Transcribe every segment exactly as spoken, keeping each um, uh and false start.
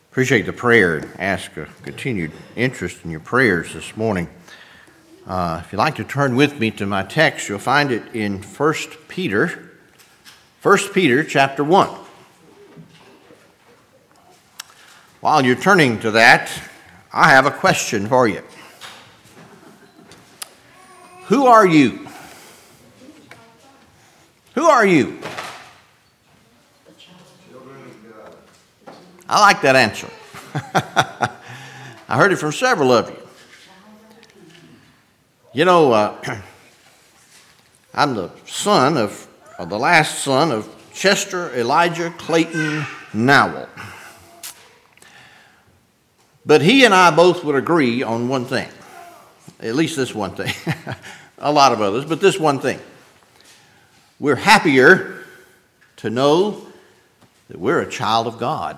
Appreciate the prayer and ask a continued interest in your prayers this morning. Uh, if you'd like to turn with me to my text, you'll find it in First Peter, First Peter chapter one. While you're turning to that, I have a question for you. Who are you? Who are you? I like that answer. I heard it from several of you. You know, uh, I'm the son of, or the last son of Chester Elijah Clayton Nowell. But he and I both would agree on one thing. At least this one thing. A lot of others, but this one thing. We're happier to know that we're a child of God.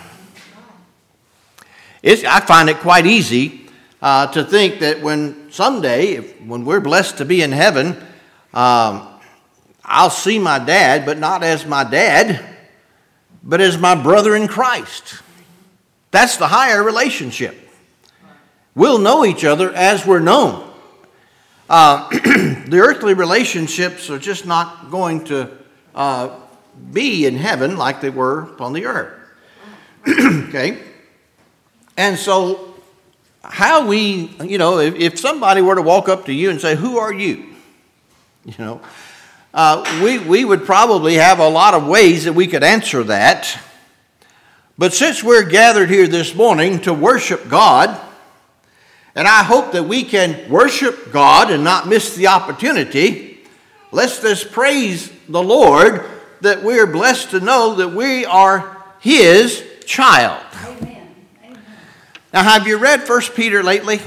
It's, I find it quite easy uh, to think that when someday, if, when we're blessed to be in heaven, um, I'll see my dad, but not as my dad, but as my brother in Christ. That's the higher relationship. We'll know each other as we're known. Uh, the earthly relationships are just not going to uh, be in heaven like they were upon the earth. Okay? And so how we, you know, if, if somebody were to walk up to you and say, who are you? You know, uh, we, we would probably have a lot of ways that we could answer that. But since we're gathered here this morning to worship God, and I hope that we can worship God and not miss the opportunity, let's just praise the Lord that we're blessed to know that we are His child. Amen. Amen. Now, have you read First Peter lately?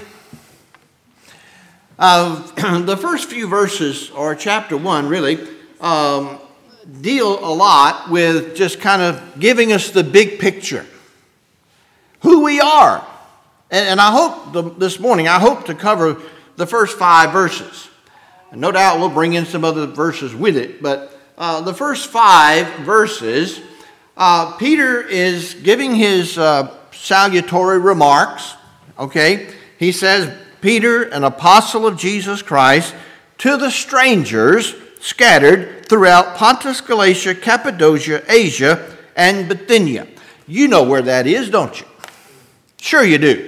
Uh, the first few verses, or chapter one really, um, deal a lot with just kind of giving us the big picture. Who we are. And, and I hope the, this morning, I hope to cover the first five verses. And no doubt we'll bring in some other verses with it, but uh, the first five verses, uh, Peter is giving his uh, salutatory remarks, okay? He says, Peter, an apostle of Jesus Christ, to the strangers scattered throughout Pontus, Galatia, Cappadocia, Asia, and Bithynia. You know where that is, don't you? Sure you do.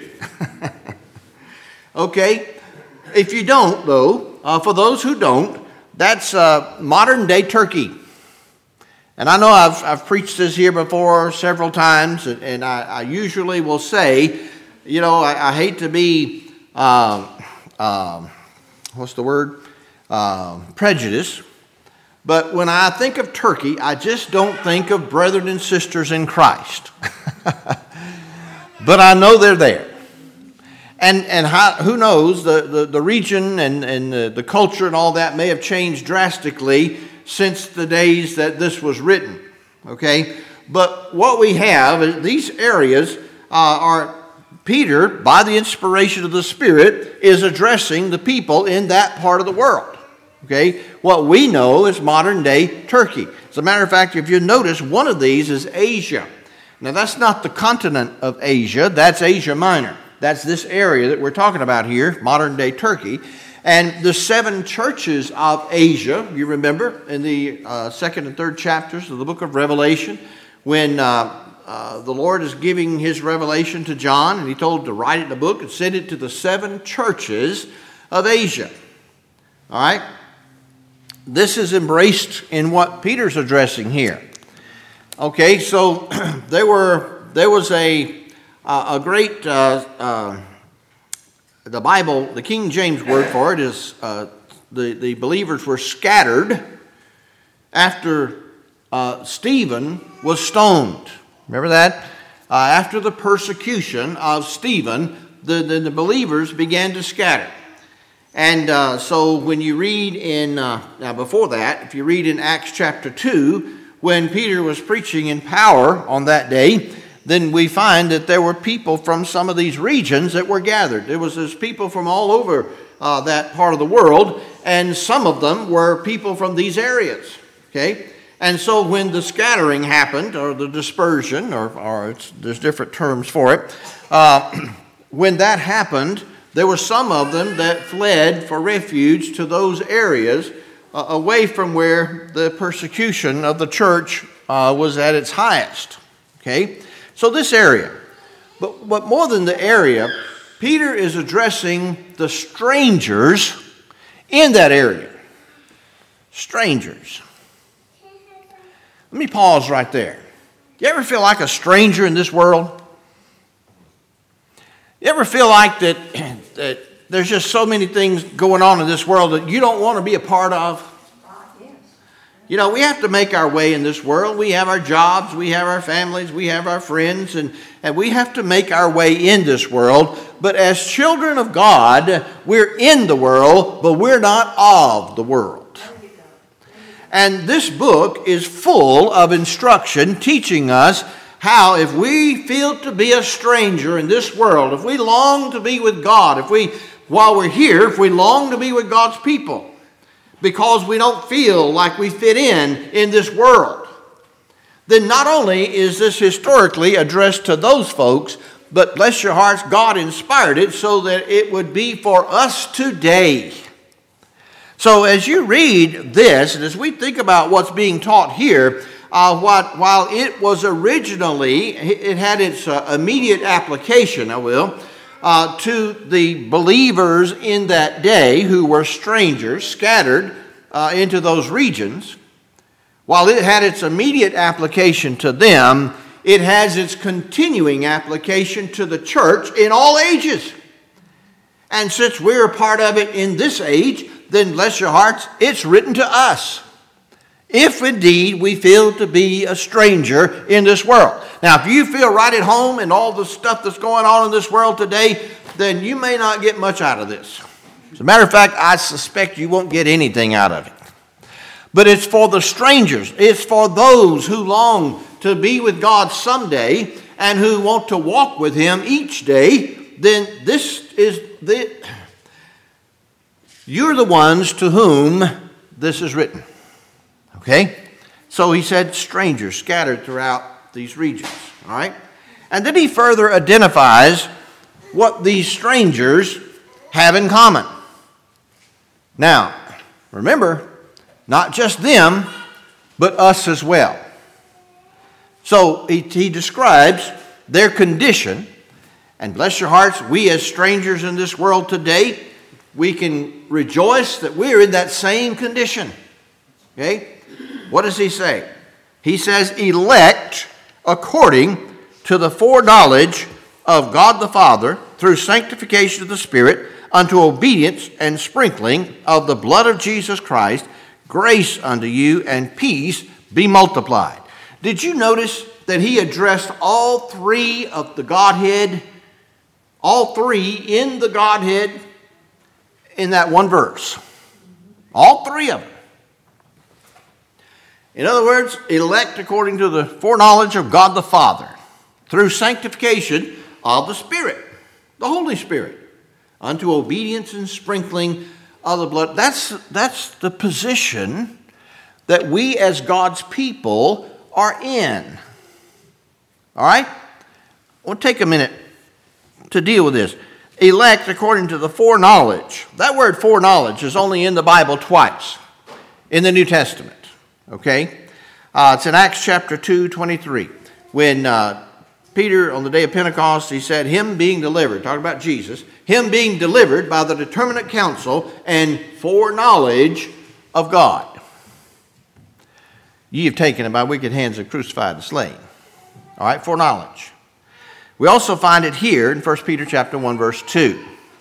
Okay? If you don't, though, uh, for those who don't, that's uh, modern-day Turkey. And I know I've, I've preached this here before several times, and, and I, I usually will say, you know, I, I hate to be, um, um, what's the word? Um, prejudice. But when I think of Turkey, I just don't think of brethren and sisters in Christ. But I know they're there. And and how, who knows, the, the, the region and, and the, the culture and all that may have changed drastically since the days that this was written. Okay? But what we have is these areas uh, are, Peter, by the inspiration of the Spirit, is addressing the people in that part of the world. Okay? What we know is modern day Turkey. As a matter of fact, if you notice, one of these is Asia. Now, that's not the continent of Asia. That's Asia Minor. That's this area that we're talking about here, modern-day Turkey. And the seven churches of Asia, you remember, in the uh, second and third chapters of the book of Revelation, when uh, uh, the Lord is giving His revelation to John, and He told him to write it in a book and send it to the seven churches of Asia. All right? This is embraced in what Peter's addressing here. Okay, so there were there was a uh, a great uh, uh, the Bible, the King James word for it is uh, the the believers were scattered after uh, Stephen was stoned. Remember that? Uh, after the persecution of Stephen, the, the the believers began to scatter. And uh, so when you read in uh, now before that, if you read in Acts chapter two. When Peter was preaching in power on that day, then we find that there were people from some of these regions that were gathered. There was this people from all over uh, that part of the world, and some of them were people from these areas. Okay, And so when the scattering happened, or the dispersion, or, or it's, there's different terms for it, uh, when that happened, there were some of them that fled for refuge to those areas uh, away from where the persecution of the church uh, was at its highest. Okay? So this area. But, but more than the area, Peter is addressing the strangers in that area. Strangers. Let me pause right there. You ever feel like a stranger in this world? You ever feel like that, that there's just so many things going on in this world that you don't want to be a part of? You know, we have to make our way in this world. We have our jobs, we have our families, we have our friends, and, and we have to make our way in this world. But as children of God, we're in the world, but we're not of the world. And this book is full of instruction teaching us how, if we feel to be a stranger in this world, if we long to be with God, if we, while we're here, if we long to be with God's people, because we don't feel like we fit in in this world, then not only is this historically addressed to those folks, but bless your hearts, God inspired it so that it would be for us today. So as you read this, and as we think about what's being taught here, uh, what, while it was originally, it had its uh, immediate application, I will, uh, to the believers in that day who were strangers scattered uh, into those regions, while it had its immediate application to them, it has its continuing application to the church in all ages. And since we're a part of it in this age, then bless your hearts, it's written to us. If indeed we feel to be a stranger in this world. Now, if you feel right at home in all the stuff that's going on in this world today, then you may not get much out of this. As a matter of fact, I suspect you won't get anything out of it. But it's for the strangers. It's for those who long to be with God someday and who want to walk with Him each day. Then this is the... You're the ones to whom this is written. Okay? So he said strangers scattered throughout these regions. All right? And then he further identifies what these strangers have in common. Now, remember, not just them, but us as well. So he, he describes their condition. And bless your hearts, we as strangers in this world today, we can rejoice that we're in that same condition. Okay? What does he say? He says, elect according to the foreknowledge of God the Father through sanctification of the Spirit unto obedience and sprinkling of the blood of Jesus Christ, grace unto you and peace be multiplied. Did you notice that he addressed all three of the Godhead, all three in the Godhead, in that one verse? All three of them. In other words, elect according to the foreknowledge of God the Father through sanctification of the Spirit, the Holy Spirit, unto obedience and sprinkling of the blood. That's, that's the position that we as God's people are in. All right? We'll take a minute to deal with this. Elect according to the foreknowledge. That word foreknowledge is only in the Bible twice in the New Testament. Okay? Uh, it's in Acts chapter two, twenty-three. When uh, Peter, on the day of Pentecost, he said, him being delivered, talking about Jesus, him being delivered by the determinate counsel and foreknowledge of God. Ye have taken him by wicked hands and crucified and slain. All right, foreknowledge. We also find it here in First Peter chapter one, verse two.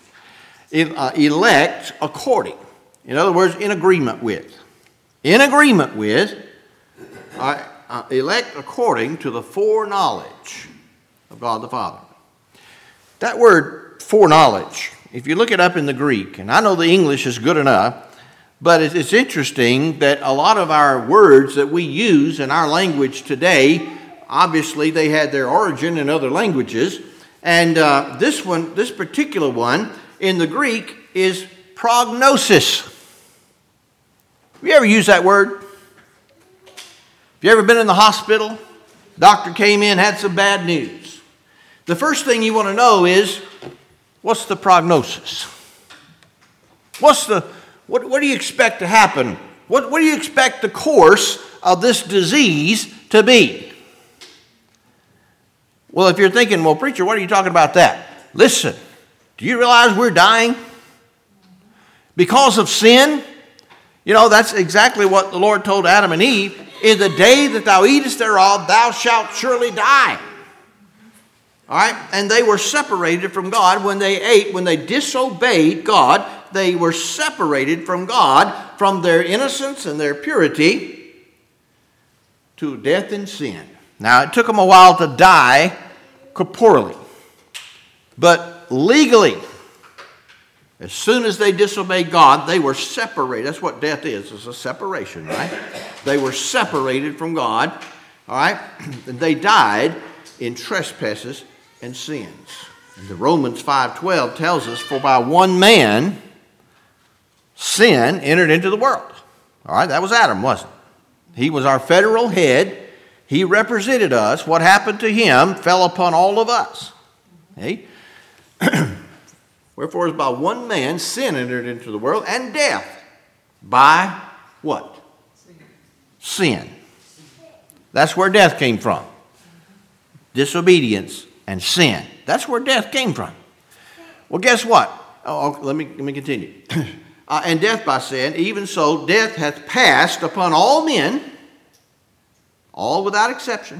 Elect according. In other words, in agreement with. In agreement with. Uh, uh, elect according to the foreknowledge of God the Father. That word foreknowledge, if you look it up in the Greek, and I know the English is good enough, but it's interesting that a lot of our words that we use in our language today, obviously, they had their origin in other languages. And uh, this one, this particular one in the Greek is prognosis. Have you ever used that word? you ever been in the hospital? Doctor came in, had some bad news. The first thing you want to know is, what's the prognosis? What's the what, what do you expect to happen? What, what do you expect the course of this disease to be? Well, if you're thinking, well, preacher, what are you talking about that? Listen, do you realize we're dying? Because of sin? You know, that's exactly what the Lord told Adam and Eve. In the day that thou eatest thereof, thou shalt surely die. All right? And they were separated from God when they ate, when they disobeyed God. They were separated from God, from their innocence and their purity, to death and sin. Now, it took them a while to die corporally. But legally, as soon as they disobeyed God, they were separated. That's what death is. It's a separation, right? They were separated from God, all right? And they died in trespasses and sins. And the Romans five twelve tells us, for by one man sin entered into the world. All right, that was Adam, wasn't it? He was our federal head. He represented us. What happened to him fell upon all of us. Okay? Wherefore, as by one man sin entered into the world, and death by what? Sin. That's where death came from. Disobedience and sin. That's where death came from. Well, guess what? Oh, let me let me continue. Uh, and death by sin, even so, death hath passed upon all men, all without exception.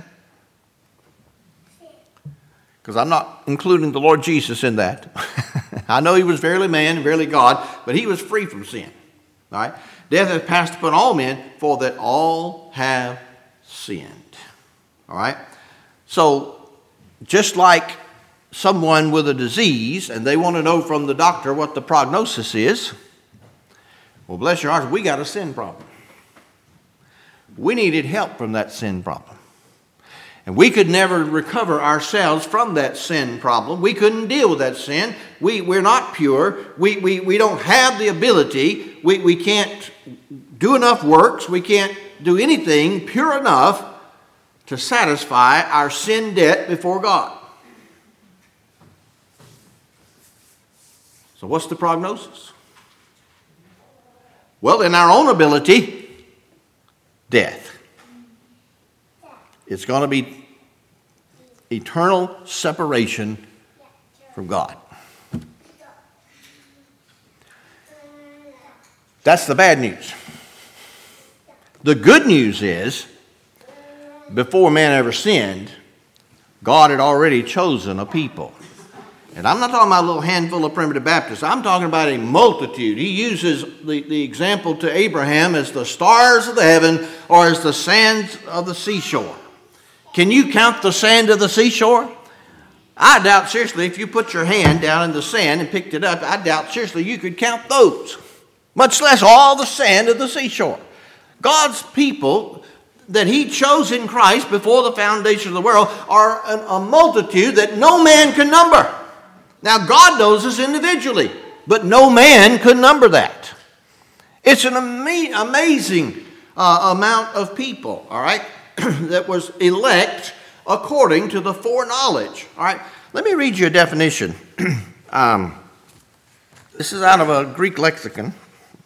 Because I'm not including the Lord Jesus in that. I know he was verily man and verily God, but he was free from sin. All right? Death hath passed upon all men, for that all have sinned. All right? So, just like someone with a disease, and they want to know from the doctor what the prognosis is, well, bless your hearts, we got a sin problem. We needed help from that sin problem. And we could never recover ourselves from that sin problem. We couldn't deal with that sin. We, we're not pure. We, we, we don't have the ability. We, we can't do enough works. We can't do anything pure enough to satisfy our sin debt before God. So what's the prognosis? Well, in our own ability, death. It's going to be eternal separation from God. That's the bad news. The good news is, before man ever sinned, God had already chosen a people. And I'm not talking about a little handful of primitive Baptists. I'm talking about a multitude. He uses the, the example to Abraham as the stars of the heaven or as the sands of the seashore. Can you count the sand of the seashore? I doubt seriously if you put your hand down in the sand and picked it up, I doubt seriously you could count those, much less all the sand of the seashore. God's people that he chose in Christ before the foundation of the world are an, a multitude that no man can number. Now, God knows us individually, but no man could number that. It's an ama- amazing uh, amount of people, all right, that was elect according to the foreknowledge. All right, let me read you a definition. um, this is out of a Greek lexicon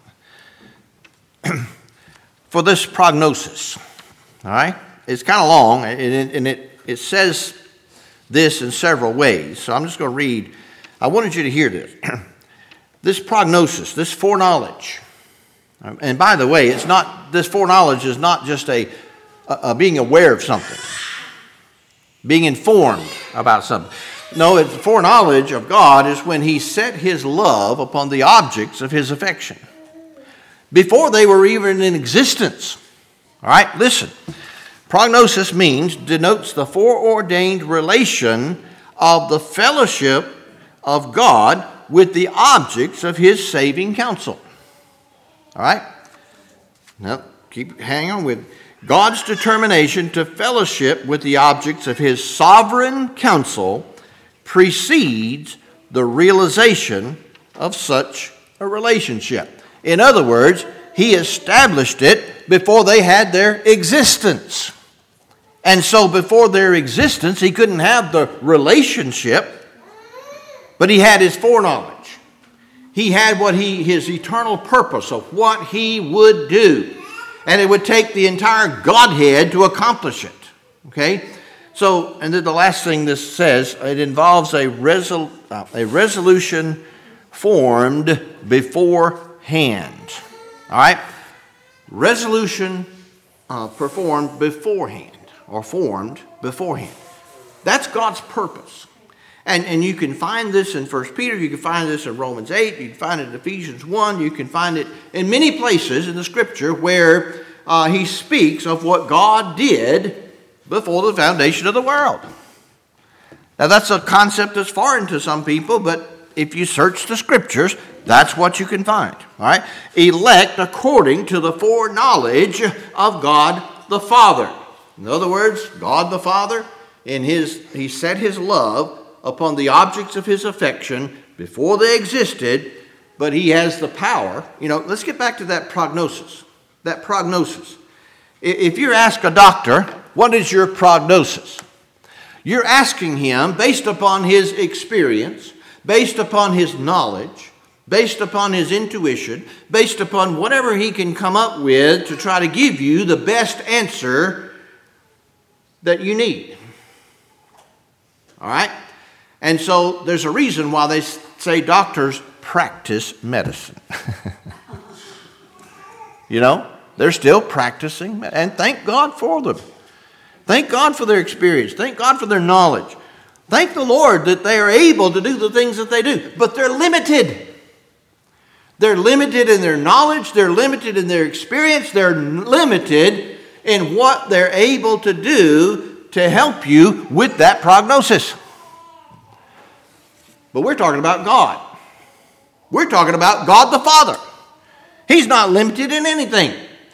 for this prognosis. All right, it's kind of long, and it, and it, it says this in several ways. So I'm just going to read. I wanted you to hear this. This prognosis, this foreknowledge. And by the way, it's not. This foreknowledge is not just a, a, a being aware of something, being informed about something. No, it's the foreknowledge of God is when he set his love upon the objects of his affection before they were even in existence. All right, listen. Prognosis means, denotes the foreordained relation of the fellowship of God with the objects of his saving counsel. All right? Now, keep hang on with God's determination to fellowship with the objects of his sovereign counsel precedes the realization of such a relationship. In other words, He established it before they had their existence. And so before their existence, he couldn't have the relationship, but he had his foreknowledge. He had what he his eternal purpose of what he would do. And it would take the entire Godhead to accomplish it. Okay? So, and then the last thing this says, it involves a, resol- uh, a resolution formed beforehand. All right? Resolution uh, performed beforehand, or formed beforehand. That's God's purpose. And, and you can find this in First Peter, you can find this in Romans eight, you can find it in Ephesians one, you can find it in many places in the Scripture where uh, he speaks of what God did before the foundation of the world. Now that's a concept that's foreign to some people, but if you search the Scriptures, that's what you can find. All right? Elect according to the foreknowledge of God the Father. In other words, God the Father, in his, he set his love upon the objects of his affection before they existed, but he has the power. You know, let's get back to that prognosis. That prognosis. If you ask a doctor, what is your prognosis? You're asking him based upon his experience, based upon his knowledge, based upon his intuition, based upon whatever he can come up with to try to give you the best answer that you need. All right? And so there's a reason why they say doctors practice medicine. You know, they're still practicing, and thank God for them. Thank God for their experience. Thank God for their knowledge. Thank the Lord that they are able to do the things that they do. But they're limited. They're limited in their knowledge. They're limited in their experience. They're limited in what they're able to do to help you with that prognosis. But we're talking about God. We're talking about God the Father. He's not limited in anything.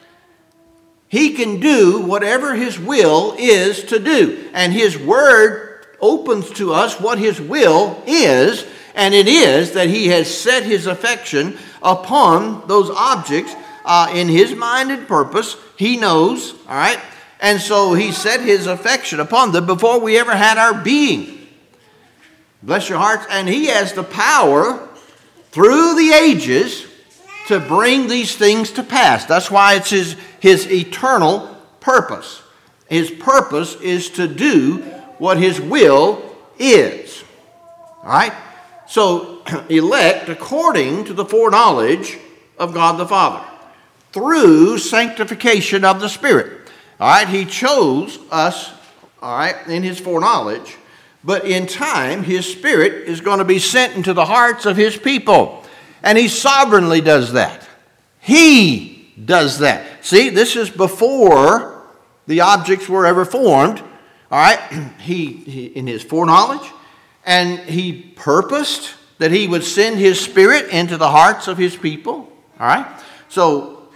He can do whatever his will is to do. And his word opens to us what his will is. And it is that he has set his affection upon those objects uh, in his mind and purpose. He knows, all right? And so he set his affection upon them before we ever had our being. Bless your hearts. And he has the power through the ages to bring these things to pass. That's why it's his, his eternal purpose. His purpose is to do what his will is. All right? So, elect according to the foreknowledge of God the Father through sanctification of the Spirit. All right? He chose us, all right, in his foreknowledge. But in time, his Spirit is going to be sent into the hearts of his people. And he sovereignly does that. He does that. See, this is before the objects were ever formed. All right? He, he in his foreknowledge, and he purposed that he would send his Spirit into the hearts of his people. All right? So,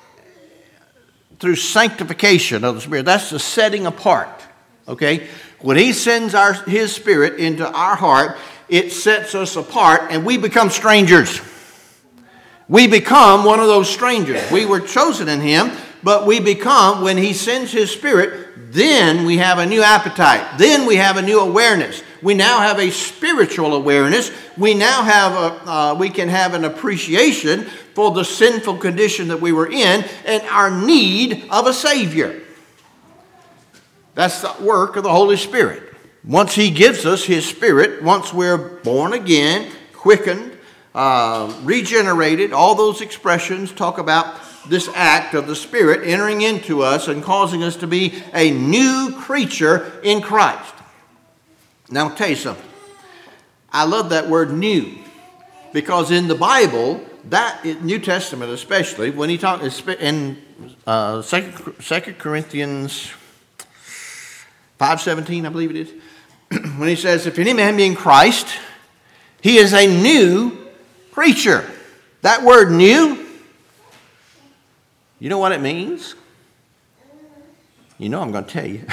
through sanctification of the Spirit, that's the setting apart. Okay? When he sends our, his Spirit into our heart, it sets us apart and we become strangers. We become one of those strangers. We were chosen in him, but we become, when he sends his Spirit, then we have a new appetite. Then we have a new awareness. We now have a spiritual awareness. We now have a, uh, we can have an appreciation for the sinful condition that we were in and our need of a Savior. That's the work of the Holy Spirit. Once he gives us his Spirit, once we're born again, quickened, uh, regenerated, all those expressions talk about this act of the Spirit entering into us and causing us to be a new creature in Christ. Now, I'll tell you something. I love that word new, because in the Bible, that New Testament especially, when he talks in uh, Second Corinthians five seventeen, I believe it is, when he says, if any man be in Christ, he is a new creature. That word new, you know what it means? You know I'm going to tell you.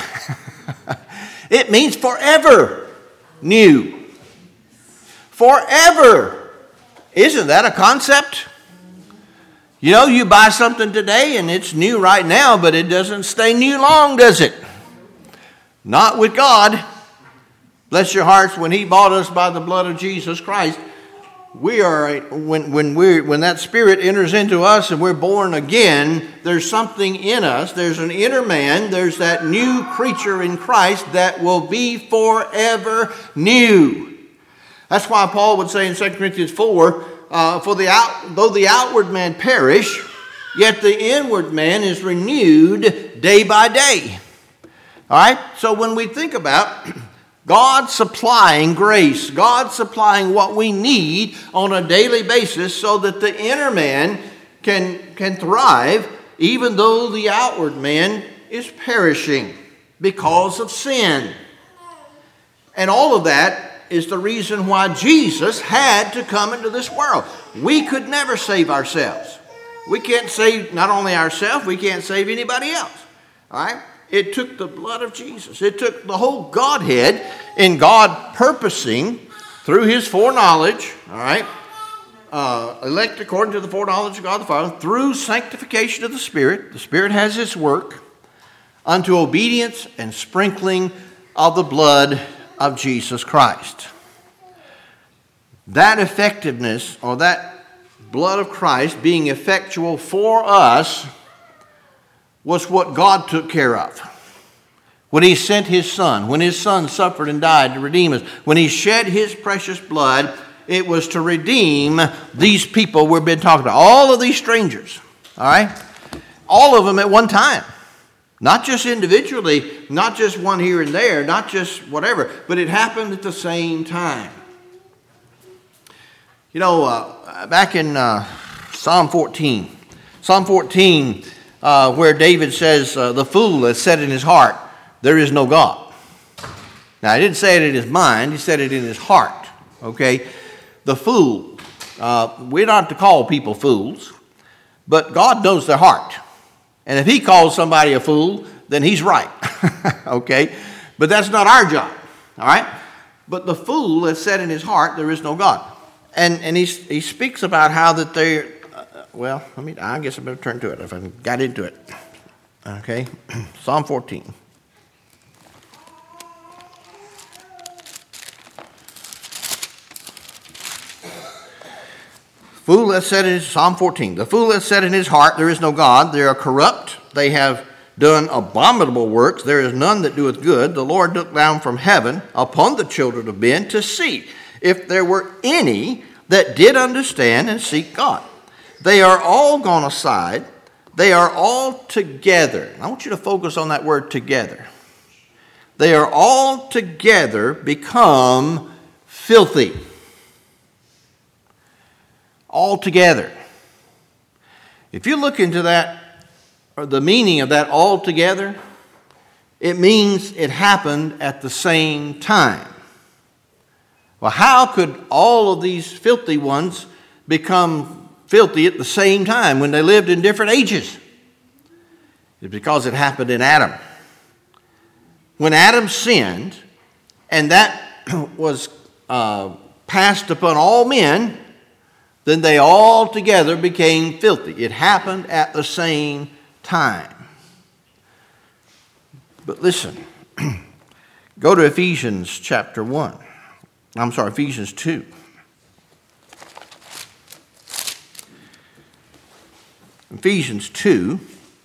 It means forever new. Forever. Isn't that a concept? You know, you buy something today and it's new right now, but it doesn't stay new long, does it? Not with God. Bless your hearts, when he bought us by the blood of Jesus Christ, we are, when, when, we when that Spirit enters into us and we're born again, there's something in us. There's an inner man. There's that new creature in Christ that will be forever new. That's why Paul would say in Second Corinthians four, uh, for the out, though the outward man perish, yet the inward man is renewed day by day. All right? So when we think about God supplying grace, God supplying what we need on a daily basis so that the inner man can, can thrive, even though the outward man is perishing because of sin. And all of that is the reason why Jesus had to come into this world. We could never save ourselves. We can't save not only ourselves, we can't save anybody else. All right? It took the blood of Jesus. It took the whole Godhead in God purposing through his foreknowledge, all right, uh, elect according to the foreknowledge of God the Father, through sanctification of the Spirit. The Spirit has his work unto obedience and sprinkling of the blood of Jesus Christ. That effectiveness, or that blood of Christ being effectual for us, was what God took care of. When he sent his Son, when his Son suffered and died to redeem us, when he shed his precious blood, it was to redeem these people we've been talking about. All of these strangers, all right? All of them at one time. Not just individually, not just one here and there, not just whatever, but it happened at the same time. You know, uh, back in uh, Psalm fourteen, Psalm fourteen, uh, where David says, uh, the fool has said in his heart, there is no God. Now, he didn't say it in his mind, he said it in his heart, okay? The fool, uh, we're not to call people fools, but God knows their heart. And if he calls somebody a fool, then he's right, okay? But that's not our job, all right? But the fool has said in his heart, there is no God. And and he, he speaks about how that they, uh, well, let me, I guess I better turn to it if I got into it, okay? Psalm fourteen. Fool has said in Psalm fourteen, the fool has said in his heart, there is no God. They are corrupt. They have done abominable works. There is none that doeth good. The Lord looked down from heaven upon the children of men to see if there were any that did understand and seek God. They are all gone aside. They are all together. I want you to focus on that word together. They are all together become filthy. All together. If you look into that, or the meaning of that all together, it means it happened at the same time. Well, how could all of these filthy ones become filthy at the same time when they lived in different ages? It's because it happened in Adam. When Adam sinned, and that was uh, passed upon all men, then they all together became filthy. It happened at the same time. But listen, go to Ephesians chapter one. I'm sorry, Ephesians two. Ephesians two.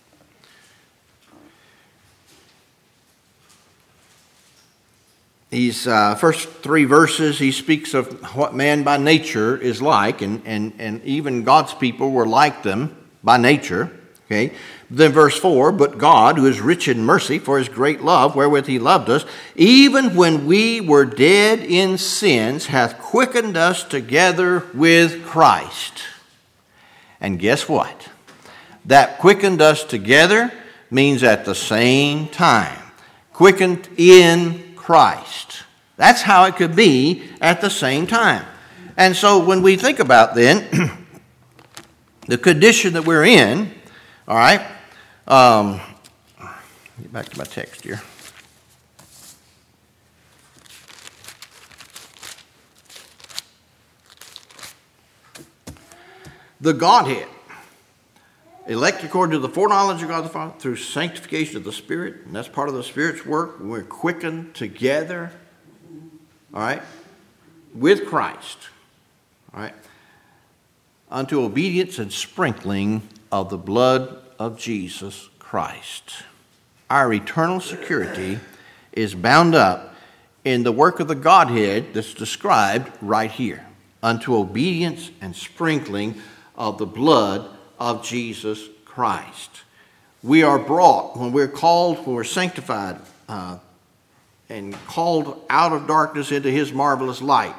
These uh, first three verses, he speaks of what man by nature is like, and, and, and even God's people were like them by nature. Okay. Then verse four, but God, who is rich in mercy for his great love, wherewith he loved us, even when we were dead in sins, hath quickened us together with Christ. And guess what? That quickened us together means at the same time. Quickened in Christ. That's how it could be at the same time. And so when we think about then the condition that we're in, all right, um, get back to my text here. The Godhead elect according to the foreknowledge of God the Father through sanctification of the Spirit, and that's part of the Spirit's work. We're quickened together, all right, with Christ, all right, unto obedience and sprinkling of the blood of Jesus Christ. Our eternal security is bound up in the work of the Godhead that's described right here, unto obedience and sprinkling of the blood of Jesus Christ. We are brought, when we're called, when we're sanctified, uh, and called out of darkness into his marvelous light,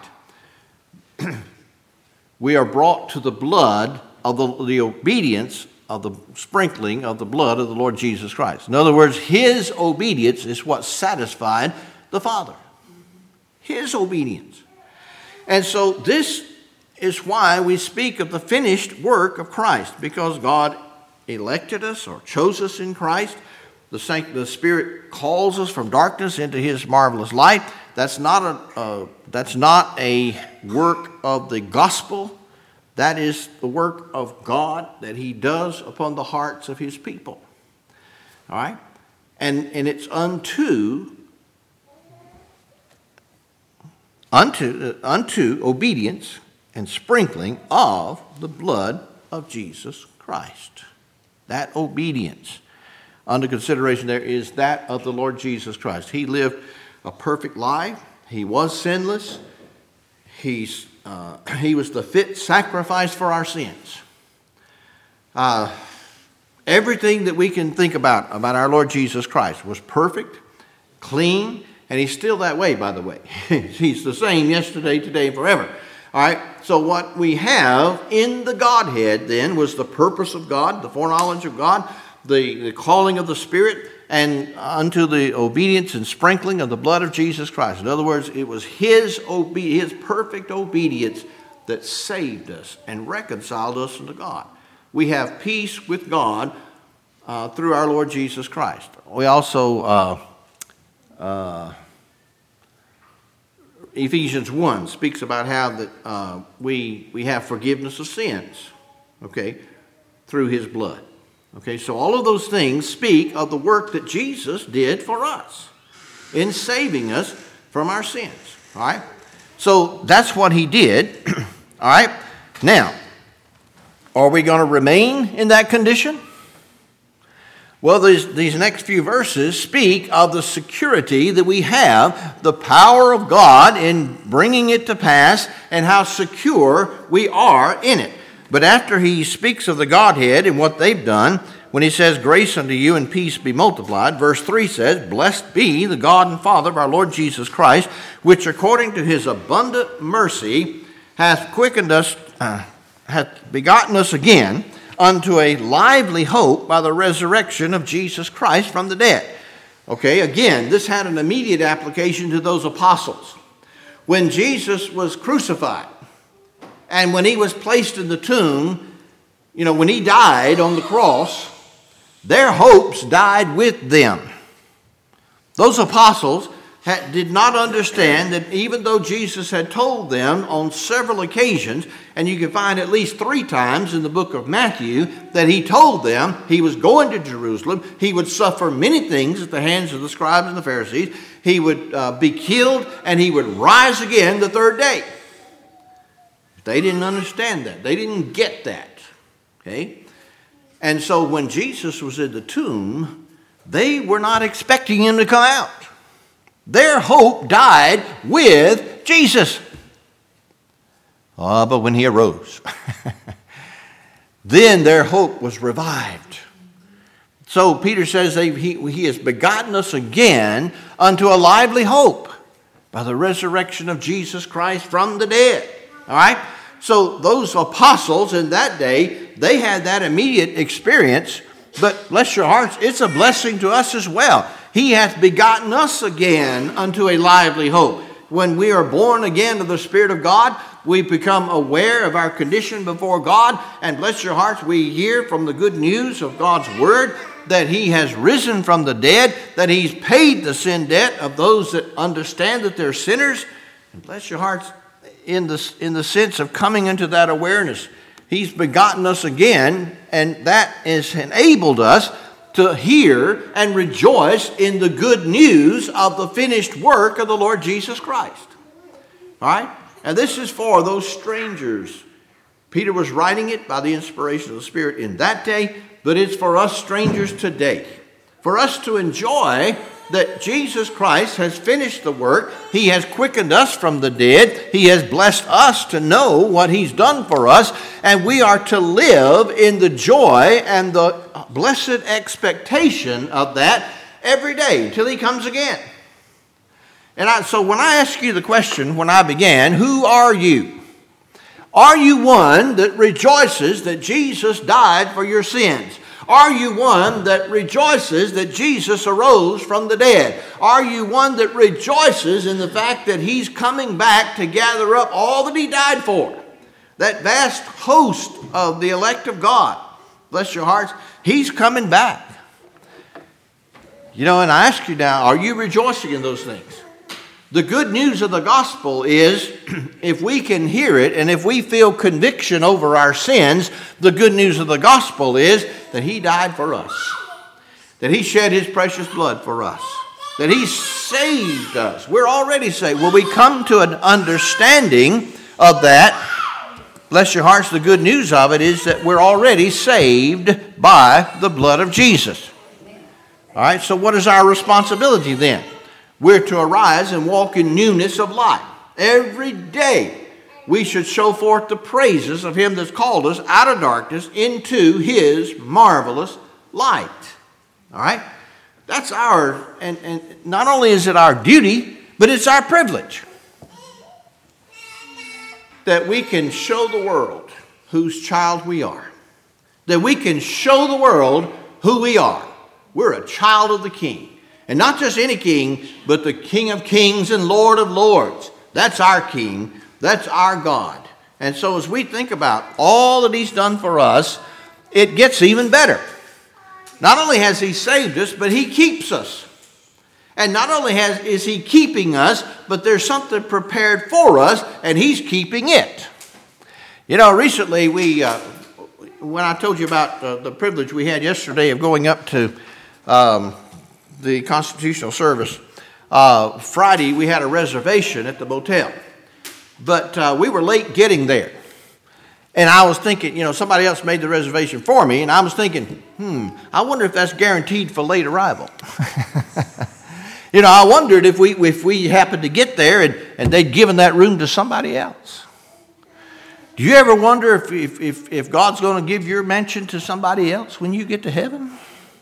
we are brought to the blood of the, the obedience of the sprinkling of the blood of the Lord Jesus Christ. In other words, his obedience is what satisfied the Father. His obedience. And so this is why we speak of the finished work of Christ, because God elected us or chose us in Christ. The, Saint, the Spirit calls us from darkness into his marvelous light. That's not a, uh, that's not a work of the gospel. That is the work of God that he does upon the hearts of his people. All right? And, and it's unto, unto, uh, unto obedience and sprinkling of the blood of Jesus Christ. That obedience under consideration there is that of the Lord Jesus Christ. He lived a perfect life. He was sinless. He's, uh, he was the fit sacrifice for our sins. Uh, everything that we can think about, about our Lord Jesus Christ was perfect, clean, and he's still that way, by the way. He's the same yesterday, today, and forever. All right, so what we have in the Godhead then was the purpose of God, the foreknowledge of God, the, the calling of the Spirit, and unto the obedience and sprinkling of the blood of Jesus Christ. In other words, it was his, obe- his perfect obedience that saved us and reconciled us unto God. We have peace with God uh, through our Lord Jesus Christ. We also... Uh, uh, Ephesians one speaks about how that uh, we we have forgiveness of sins, okay, through his blood. Okay, so all of those things speak of the work that Jesus did for us in saving us from our sins. All right, so that's what he did. All right, now, are we going to remain in that condition? Well, these, these next few verses speak of the security that we have, the power of God in bringing it to pass, and how secure we are in it. But after he speaks of the Godhead and what they've done, when he says, grace unto you and peace be multiplied, verse three says, blessed be the God and Father of our Lord Jesus Christ, which according to his abundant mercy hath quickened us, uh, hath begotten us again, unto a lively hope by the resurrection of Jesus Christ from the dead. Okay, again, this had an immediate application to those apostles. When Jesus was crucified and when he was placed in the tomb, you know, when he died on the cross, their hopes died with them. Those apostles had, did not understand that even though Jesus had told them on several occasions, and you can find at least three times in the book of Matthew, that he told them he was going to Jerusalem, he would suffer many things at the hands of the scribes and the Pharisees, he would uh, be killed, and he would rise again the third day. They didn't understand that. They didn't get that. Okay? And so when Jesus was in the tomb, they were not expecting him to come out. Their hope died with Jesus. Oh, but when he arose, then their hope was revived. So Peter says he, he has begotten us again unto a lively hope by the resurrection of Jesus Christ from the dead. All right? So those apostles in that day, they had that immediate experience. But bless your hearts, it's a blessing to us as well. He hath begotten us again unto a lively hope. When we are born again of the Spirit of God, we become aware of our condition before God. And bless your hearts, we hear from the good news of God's Word that he has risen from the dead, that he's paid the sin debt of those that understand that they're sinners. And bless your hearts, in the, in the sense of coming into that awareness, He's begotten us again, and that has enabled us to hear and rejoice in the good news of the finished work of the Lord Jesus Christ. All right? And this is for those strangers. Peter was writing it by the inspiration of the Spirit in that day, but it's for us strangers today. For us to enjoy that Jesus Christ has finished the work. He has quickened us from the dead. He has blessed us to know what He's done for us. And we are to live in the joy and the blessed expectation of that every day until He comes again. And I, so when I ask you the question when I began, who are you? Are you one that rejoices that Jesus died for your sins? Are you one that rejoices that Jesus arose from the dead? Are you one that rejoices in the fact that He's coming back to gather up all that He died for? That vast host of the elect of God. Bless your hearts. He's coming back. You know, and I ask you now, are you rejoicing in those things? The good news of the gospel is, if we can hear it and if we feel conviction over our sins, the good news of the gospel is that He died for us, that He shed His precious blood for us, that He saved us. We're already saved. When we come to an understanding of that, bless your hearts, the good news of it is that we're already saved by the blood of Jesus. All right, so what is our responsibility then? We're to arise and walk in newness of life. Every day we should show forth the praises of Him that's called us out of darkness into His marvelous light. All right? That's our, and, and not only is it our duty, but it's our privilege. That we can show the world whose child we are. That we can show the world who we are. We're a child of the King. And not just any king, but the King of kings and Lord of lords. That's our King. That's our God. And so as we think about all that He's done for us, it gets even better. Not only has He saved us, but He keeps us. And not only has, is He keeping us, but there's something prepared for us, and He's keeping it. You know, recently we, uh, when I told you about uh, the privilege we had yesterday of going up to Um, the constitutional service, uh, Friday we had a reservation at the motel, but uh, we were late getting there, and I was thinking, you know, somebody else made the reservation for me, and I was thinking, hmm, I wonder if that's guaranteed for late arrival. You know, I wondered if we if we happened to get there and, and they'd given that room to somebody else. Do you ever wonder if if if, if God's going to give your mansion to somebody else when you get to heaven?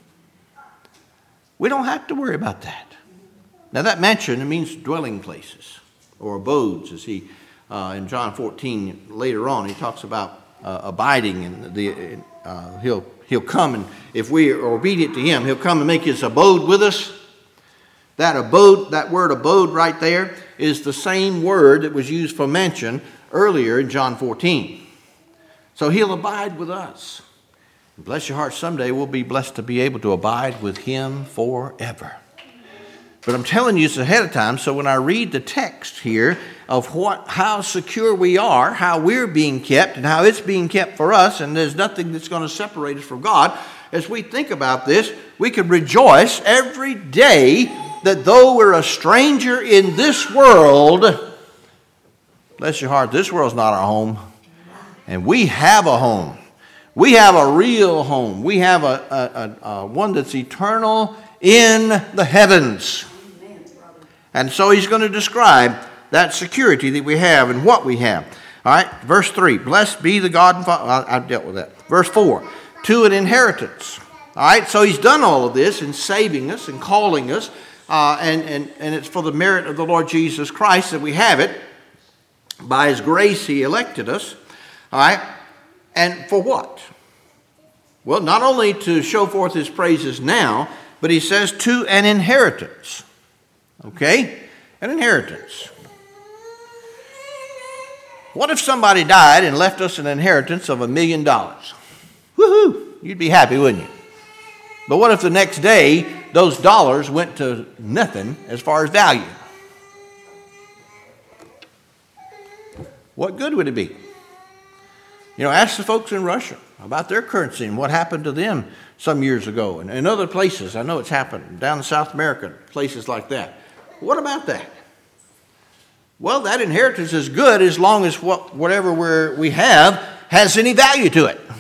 We don't have to worry about that. Now that mansion, it means dwelling places or abodes, as he, uh, in John fourteen later on, he talks about uh, abiding, and the uh, he'll he'll come, and if we are obedient to Him, He'll come and make His abode with us. That abode, that word abode right there, is the same word that was used for mansion earlier in John fourteen. So He'll abide with us. Bless your heart, someday we'll be blessed to be able to abide with Him forever. But I'm telling you this ahead of time, so when I read the text here of what, how secure we are, how we're being kept, and how it's being kept for us, and there's nothing that's going to separate us from God, as we think about this, we can rejoice every day that though we're a stranger in this world, bless your heart, this world's not our home, and we have a home. We have a real home. We have a, a, a, a one that's eternal in the heavens. And so he's going to describe that security that we have and what we have. All right, verse three, blessed be the God and Father. I've dealt with that. Verse four, to an inheritance. All right, so he's done all of this in saving us and calling us. Uh, and, and, and it's for the merit of the Lord Jesus Christ that we have it. By His grace He elected us. All right. And for what? Well, not only to show forth His praises now, but he says to an inheritance. Okay? An inheritance. What if somebody died and left us an inheritance of a million dollars? Woohoo! You'd be happy, wouldn't you? But what if the next day those dollars went to nothing as far as value? What good would it be? You know, ask the folks in Russia about their currency and what happened to them some years ago. And in other places, I know it's happened, down in South America, places like that. What about that? Well, that inheritance is good as long as what, whatever we're, we have has any value to it.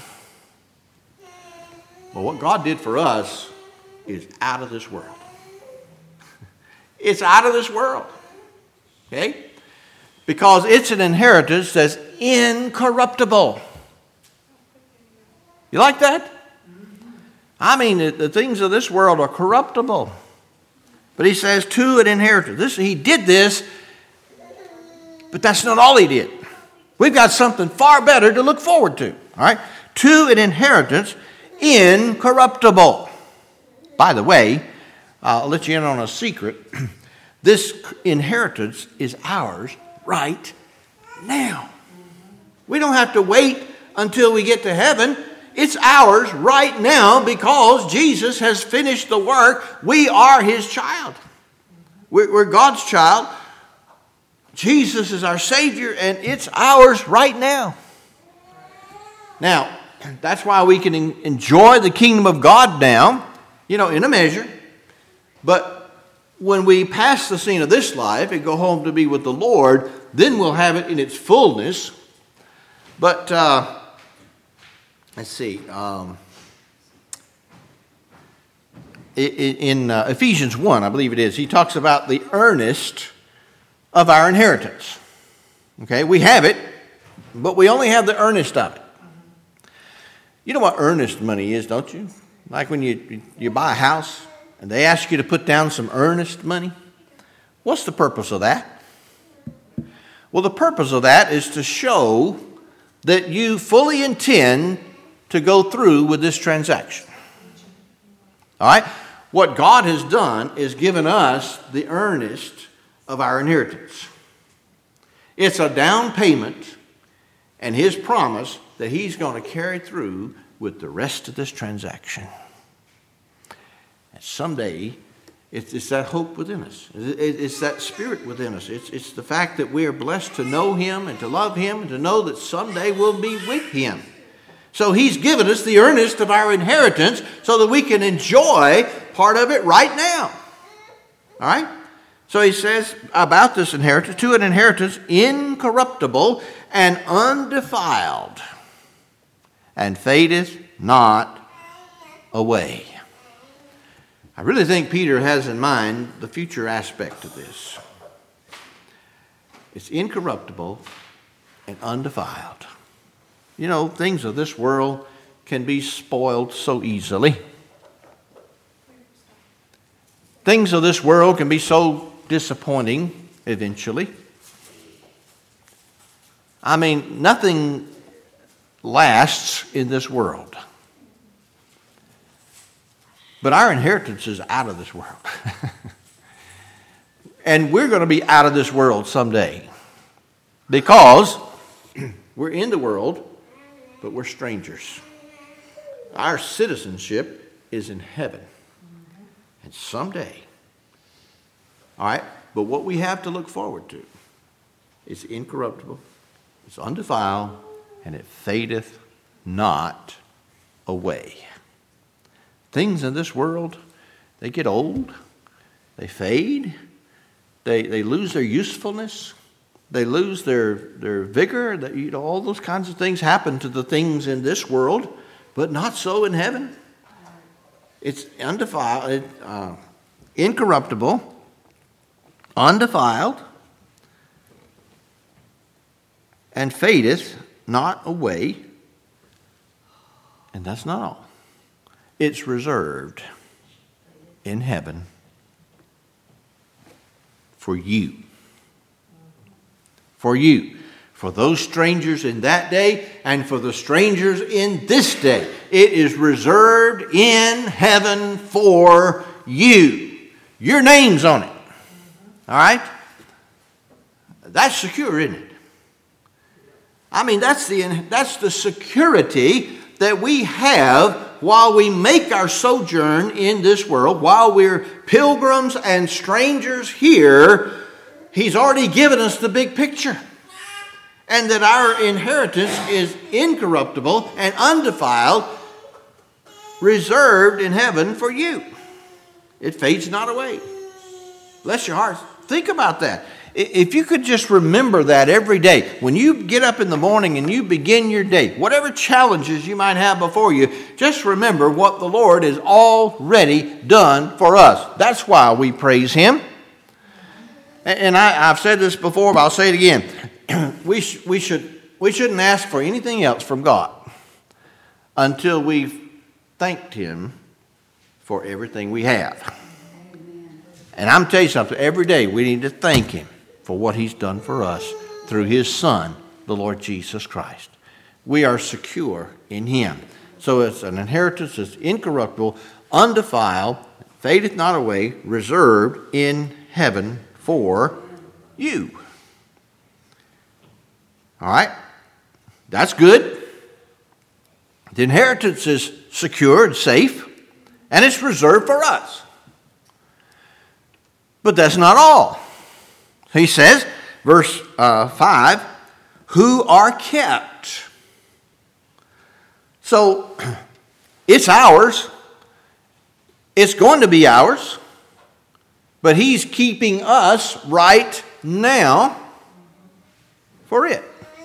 But what God did for us is out of this world. It's out of this world. Okay? Because it's an inheritance that's incorruptible. You like that? I mean, the, the things of this world are corruptible. But he says, to an inheritance. This, he did this, but that's not all he did. We've got something far better to look forward to. All right? To an inheritance incorruptible. By the way, I'll let you in on a secret. This inheritance is ours right now. We don't have to wait until we get to heaven. It's ours right now because Jesus has finished the work. We are his child. We're, we're God's child. Jesus is our Savior, and it's ours right now. Now, that's why we can enjoy the kingdom of God now, you know, in a measure. But when we pass the scene of this life and go home to be with the Lord, then we'll have it in its fullness. But, uh, let's see. Um, in uh, Ephesians one, I believe it is, he talks about the earnest of our inheritance. Okay, we have it, but we only have the earnest of it. You know what earnest money is, don't you? Like when you, you buy a house and they ask you to put down some earnest money. What's the purpose of that? Well, the purpose of that is to show that you fully intend to go through with this transaction. All right? What God has done is given us the earnest of our inheritance. It's a down payment and his promise that he's going to carry through with the rest of this transaction. And someday, it's, it's that hope within us. It's that spirit within us. It's, it's the fact that we are blessed to know him and to love him and to know that someday we'll be with him. So he's given us the earnest of our inheritance so that we can enjoy part of it right now. All right? So he says about this inheritance, to an inheritance incorruptible and undefiled, and fadeth not away. I really think Peter has in mind the future aspect of this. It's incorruptible and undefiled. You know, things of this world can be spoiled so easily. Things of this world can be so disappointing eventually. I mean, nothing lasts in this world. But our inheritance is out of this world. And we're going to be out of this world someday. Because we're in the world, but we're strangers. Our citizenship is in heaven. And someday, all right, but what we have to look forward to is incorruptible, it's undefiled, and it fadeth not away. Things in this world, they get old, they fade, they they lose their usefulness, they lose their, their vigor. That, you know, all those kinds of things happen to the things in this world, but not so in heaven. It's undefiled, uh, incorruptible, undefiled, and fadeth not away. And that's not all. It's reserved in heaven for you. For you. For those strangers in that day and for the strangers in this day. It is reserved in heaven for you. Your name's on it. All right? That's secure, isn't it? I mean, that's the, that's the security that we have while we make our sojourn in this world, while we're pilgrims and strangers here. He's already given us the big picture. and that our inheritance is incorruptible and undefiled, reserved in heaven for you. It fades not away. Bless your hearts. Think about that. If you could just remember that every day, when you get up in the morning and you begin your day, whatever challenges you might have before you, just remember what the Lord has already done for us. That's why we praise Him. And I, I've said this before, but I'll say it again. we, sh- we, should, we shouldn't ask for anything else from God until we've thanked Him for everything we have. And I'm telling you something, every day we need to thank Him for what He's done for us through His Son, the Lord Jesus Christ. We are secure in Him. So it's an inheritance that's incorruptible, undefiled, fadeth not away, reserved in heaven for you. All right? That's good. The inheritance is secure and safe, and it's reserved for us. But that's not all. He says, verse uh, five, who are kept. So, it's ours. It's going to be ours. But He's keeping us right now for it.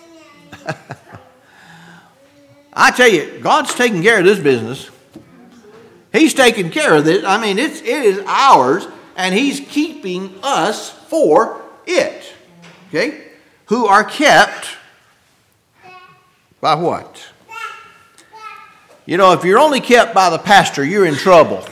I tell you, God's taking care of this business. He's taking care of this. I mean, it's, it is ours, and He's keeping us for it. Okay? Who are kept by what? You know, if you're only kept by the pastor, you're in trouble.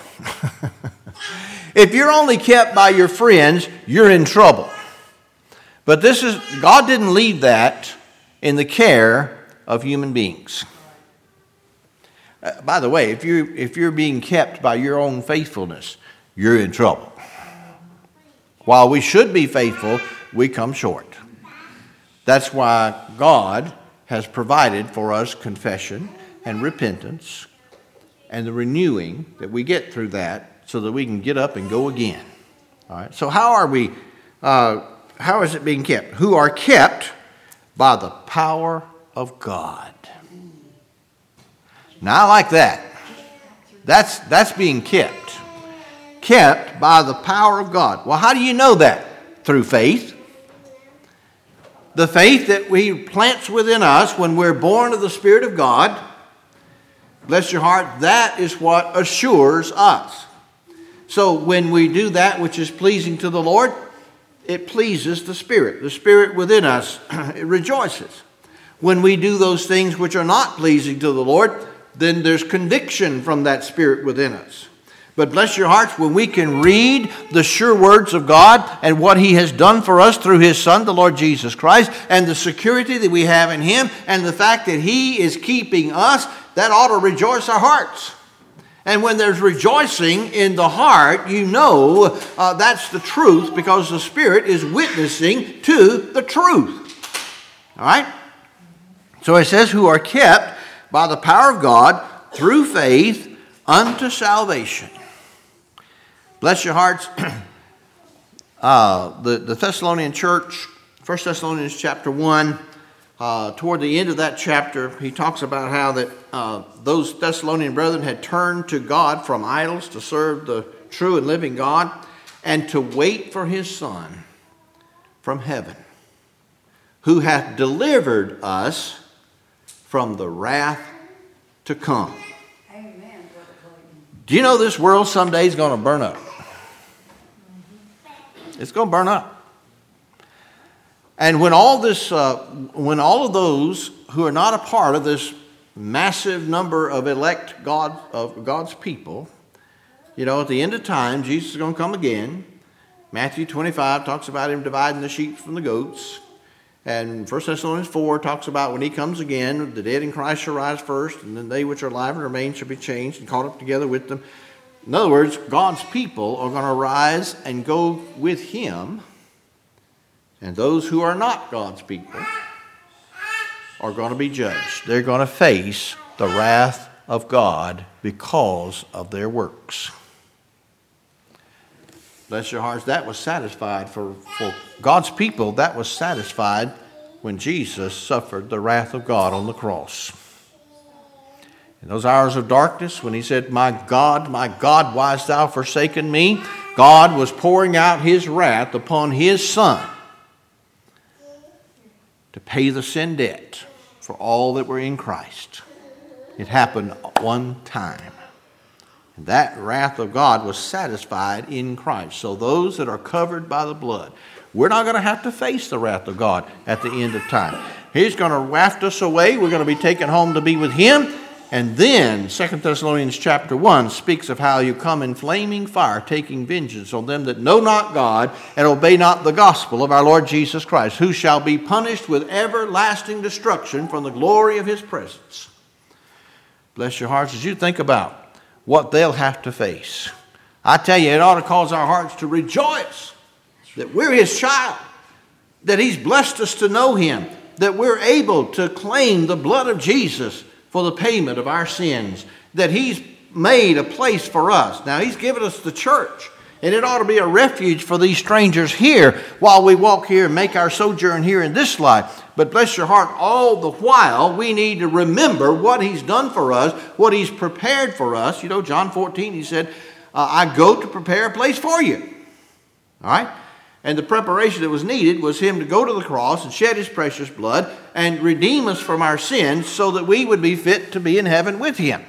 If you're only kept by your friends, you're in trouble. But this is, God didn't leave that in the care of human beings. Uh, by the way, if you if you're being kept by your own faithfulness, you're in trouble. While we should be faithful, we come short. That's why God has provided for us confession and repentance and the renewing that we get through that so that we can get up and go again. All right. So how are we, uh, how is it being kept? Who are kept by the power of God. Now I like that. That's, that's being kept. Kept by the power of God. Well, how do you know that? Through faith. The faith that He plants within us when we're born of the Spirit of God. Bless your heart, that is what assures us. So when we do that which is pleasing to the Lord, it pleases the Spirit. The Spirit within us, it rejoices. When we do those things which are not pleasing to the Lord, then there's conviction from that Spirit within us. But bless your hearts, when we can read the sure words of God and what He has done for us through His Son, the Lord Jesus Christ, and the security that we have in Him, and the fact that He is keeping us, that ought to rejoice our hearts. And when there's rejoicing in the heart, you know uh, that's the truth, because the Spirit is witnessing to the truth. All right? So it says, who are kept by the power of God through faith unto salvation. Bless your hearts. uh, the, the Thessalonian church, First Thessalonians chapter one, uh, toward the end of that chapter, he talks about how that uh, those Thessalonian brethren had turned to God from idols to serve the true and living God and to wait for His Son from heaven, who hath delivered us from the wrath to come. Amen. Do you know this world someday is going to burn up? It's going to burn up. And when all this, uh, when all of those who are not a part of this massive number of elect God of God's people, you know, at the end of time, Jesus is going to come again. Matthew twenty-five talks about Him dividing the sheep from the goats. And First Thessalonians four talks about when He comes again, the dead in Christ shall rise first, and then they which are alive and remain shall be changed and caught up together with them. In other words, God's people are going to rise and go with Him, and those who are not God's people are going to be judged. They're going to face the wrath of God because of their works. Bless your hearts, that was satisfied for, for God's people, that was satisfied when Jesus suffered the wrath of God on the cross. In those hours of darkness, when he said, "My God, my God, why hast thou forsaken me?" God was pouring out his wrath upon his Son to pay the sin debt for all that were in Christ. It happened one time. And that wrath of God was satisfied in Christ. So those that are covered by the blood, we're not going to have to face the wrath of God at the end of time. He's going to waft us away. We're going to be taken home to be with him. And then Second Thessalonians chapter one speaks of how you come in flaming fire, taking vengeance on them that know not God and obey not the gospel of our Lord Jesus Christ, who shall be punished with everlasting destruction from the glory of his presence. Bless your hearts as you think about what they'll have to face. I tell you, it ought to cause our hearts to rejoice that we're his child, that he's blessed us to know him, that we're able to claim the blood of Jesus for the payment of our sins, that he's made a place for us. Now, he's given us the church, and it ought to be a refuge for these strangers here while we walk here and make our sojourn here in this life. But bless your heart, all the while we need to remember what he's done for us, what he's prepared for us. You know, John fourteen, he said, uh, I go to prepare a place for you. All right? And the preparation that was needed was him to go to the cross and shed his precious blood and redeem us from our sins so that we would be fit to be in heaven with him.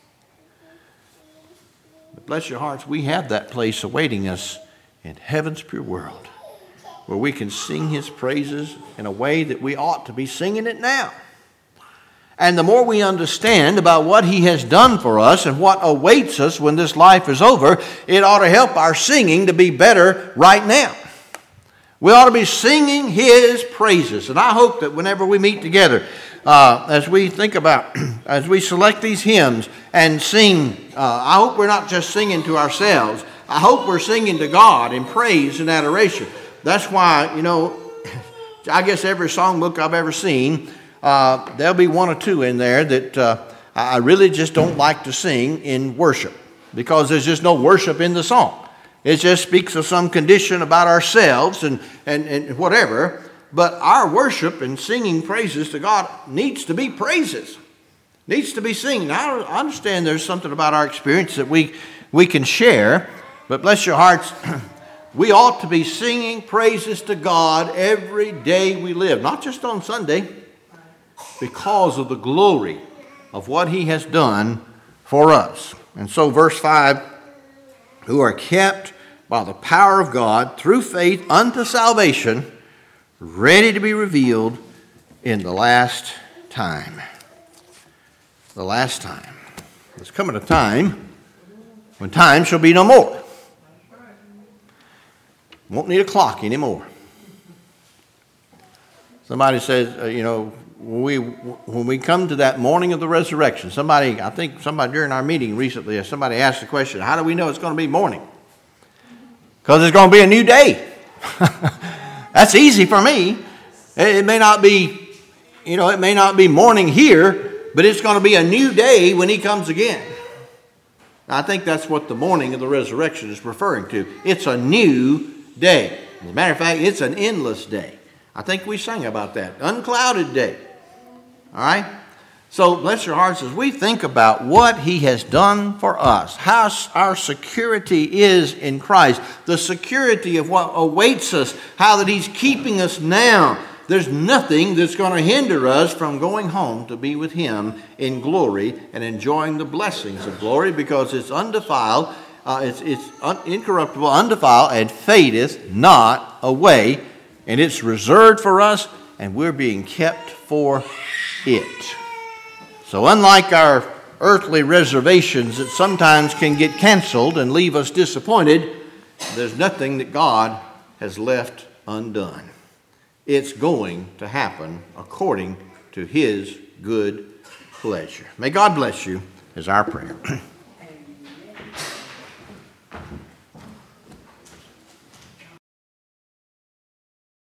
But bless your hearts, we have that place awaiting us in heaven's pure world, where we can sing his praises in a way that we ought to be singing it now. And the more we understand about what he has done for us and what awaits us when this life is over, it ought to help our singing to be better right now. We ought to be singing his praises. And I hope that whenever we meet together, uh, as we think about, as we select these hymns and sing, uh, I hope we're not just singing to ourselves. I hope we're singing to God in praise and adoration. That's why, you know, I guess every songbook I've ever seen, uh, there'll be one or two in there that uh, I really just don't like to sing in worship, because there's just no worship in the song. It just speaks of some condition about ourselves and, and, and whatever. But our worship and singing praises to God needs to be praises. Needs to be singing. Now, I understand there's something about our experience that we, we can share. But bless your hearts, we ought to be singing praises to God every day we live. Not just on Sunday. Because of the glory of what he has done for us. And so verse five, who are kept by the power of God through faith unto salvation, ready to be revealed in the last time. The last time. There's coming a time when time shall be no more. Won't need a clock anymore. Somebody says, uh, you know, when we, when we come to that morning of the resurrection, somebody, I think somebody during our meeting recently, somebody asked the question, how do we know it's going to be morning? Because it's going to be a new day. That's easy for me. It may not be, you know, it may not be morning here, but it's going to be a new day when he comes again. I think that's what the morning of the resurrection is referring to. It's a new day. As a matter of fact, it's an endless day. I think we sang about that. Unclouded day. All right? So bless your hearts as we think about what he has done for us, how our security is in Christ, the security of what awaits us, how that he's keeping us now. There's nothing that's going to hinder us from going home to be with him in glory and enjoying the blessings of glory, because it's undefiled, uh, it's, it's un- incorruptible, undefiled, and fadeth not away, and it's reserved for us, and we're being kept for it. So unlike our earthly reservations that sometimes can get canceled and leave us disappointed, there's nothing that God has left undone. It's going to happen according to his good pleasure. May God bless you is our prayer.